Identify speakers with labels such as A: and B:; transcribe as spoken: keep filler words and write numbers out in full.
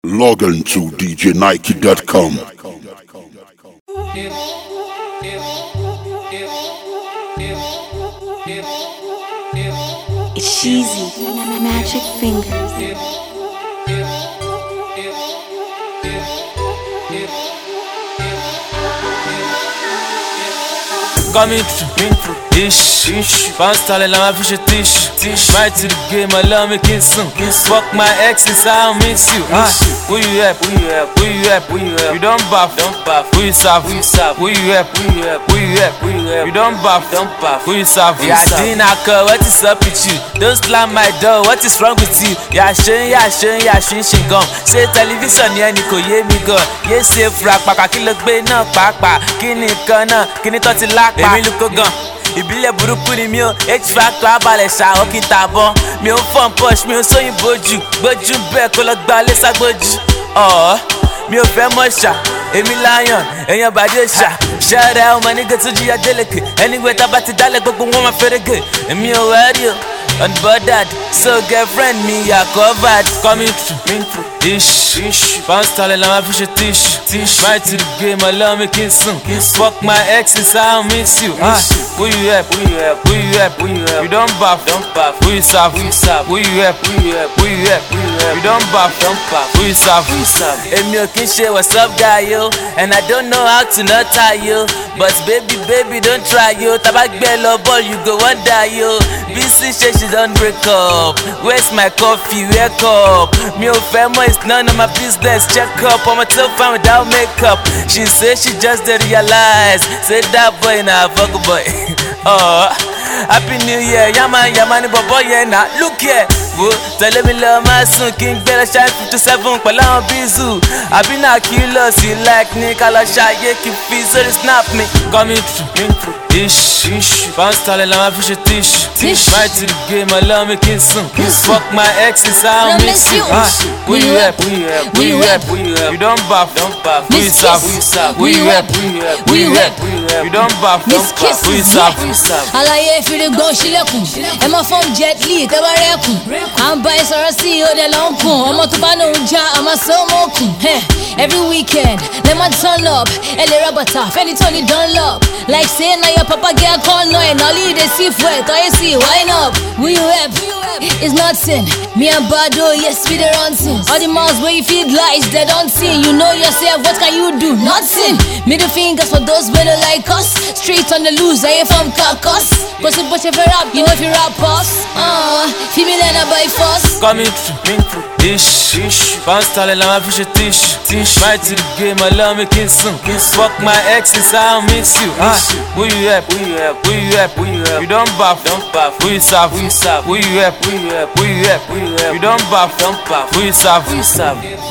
A: Log on to D J Nike dot com.
B: It's cheesy, magic fingers.
C: Coming through, ish, ish. Bounce tall and I'm a fish tish, tish. Right to the game, I love me kissing. Fuck my exes, I miss you. Ah, who you at? Who you at? Who you at? Who you at? You don't buff, don't buff. Who you serve? Who you serve? Who you at? Who you at? Who you at? Who you at? You don't buff, don't buff. Who you serve? Yeah, dinner call. What is up with you? Don't slam my door. What is wrong with you? Yeah, shin, yeah, shin, yeah, shin, shin, gum. Say television, yeah, Nico, yeah, me go. Yes, say frack, paka, kill a bay, no, paka, kini, kana, kini, toti, lak. Èmi ló kó gan, ìbílẹ̀ burúkú ni mi ò H factor abalẹ̀ ṣá ó kí n tàbọn. Mi ò fọ́n push, mi ò sóyìnbó jù. Gbójú bẹ́ẹ̀ kó lọ gba ilé ságbójú. Ọ̀ọ́ mi ò fẹ́ mọ̀ ṣá, èmi lion, èèyàn bàdé ṣá. Ṣẹ́rẹ́ ọmọ nígbà tó jíya délẹ̀kẹ̀. Anyway tá bá ti dálẹ̀ gbogbo wọn máa fẹ́rẹ̀gẹ̀. Èmi ò wẹ́rí o, unbothered, so girlfriend mi yà covered. Coming through, ish, ish. Bounce tall and I'm a fish tish, tish. Right to the game, I love me kissing. Fuck my exes, I miss you. Ah, who you at? Who you at? Who you at? Who you at? You don't buff, don't buff. Who you serve? Who you serve? Who you at? Who you at? Who you at? Who you at? You don't buff, don't buff. Who you serve? Who you serve? Èmi ò kí n ṣe what's up guy yo, and I don't know how to not tie you. But baby, baby, don't try yo. Tabak bello ball, you go wonder yo. B C say she don't break up. Where's my coffee? Wake up. Me ò fẹ́ mọ̀, it's none of my business. Check up, I'm a tough fan without makeup. She say she just didn't realize. Say that boy na fuck boy. Oh, happy New Year, yaman yaman bobo yeah na. Look here, wo tẹ̀lé mi lọ máa sùn kí n gbé lọ ṣáà fifty seven pẹ̀lú àwọn bízù. Àbí náà kí lọ sí like ní ká lọ ṣàyè kí fi sórí snap mi. Coming through, ish, ish. Bounce tall and I'm a fish tish, tish. Right to the game, I love me kissing. Fuck my exes, I miss you. Ah, who you at? Who you at? Who you at? Who you at? You don't buff, don't buff. Who you serve? Who you serve? Who you at? Who you at? Who you at? Who you at? You don't buff, don't buff. Who you serve? Who you serve?
D: Àlàyé fi lè gbọ́ sílẹ̀kùn. Ẹ máa fọ́n Jet Li tẹ́ bá rẹ́kùn. À ń bá ẹ sọ̀rọ̀ sí i ó dẹ̀ lọ́ ń kùn. Ọmọ tó bá lóun já a máa sọ ọmọ òkun. Every weekend lè máa turn up. Ẹ lè ra bàtà fẹ́ni tó ní Dunlop. Like say na your papa get call no and all you dey see fuel. Tọ́ yẹ sí wine up. Who you help? It's nothing. Me and Bado, yes, we the run things. All the mouths where you feed lies, they don't see. You know yourself, what can you do? Nothing. Middle fingers for those who don't like us. Straight on the loose, I ain't from Kakos. Cause you push if you rap, you know if you rap us. Uh, female and by force.
C: Coming through, ish, ish. Bounce tall and I'm a fish tish, tish. Right to the game, I love me kissing. Fuck my exes, I miss you. Ah, who you at? Who you at? Who you at? Who you at? You don't buff, don't buff. Who you serve? Who you serve? Who you at? Who you at? Who you at? Who you at? You don't buff, don't buff. Who you serve? Who you serve?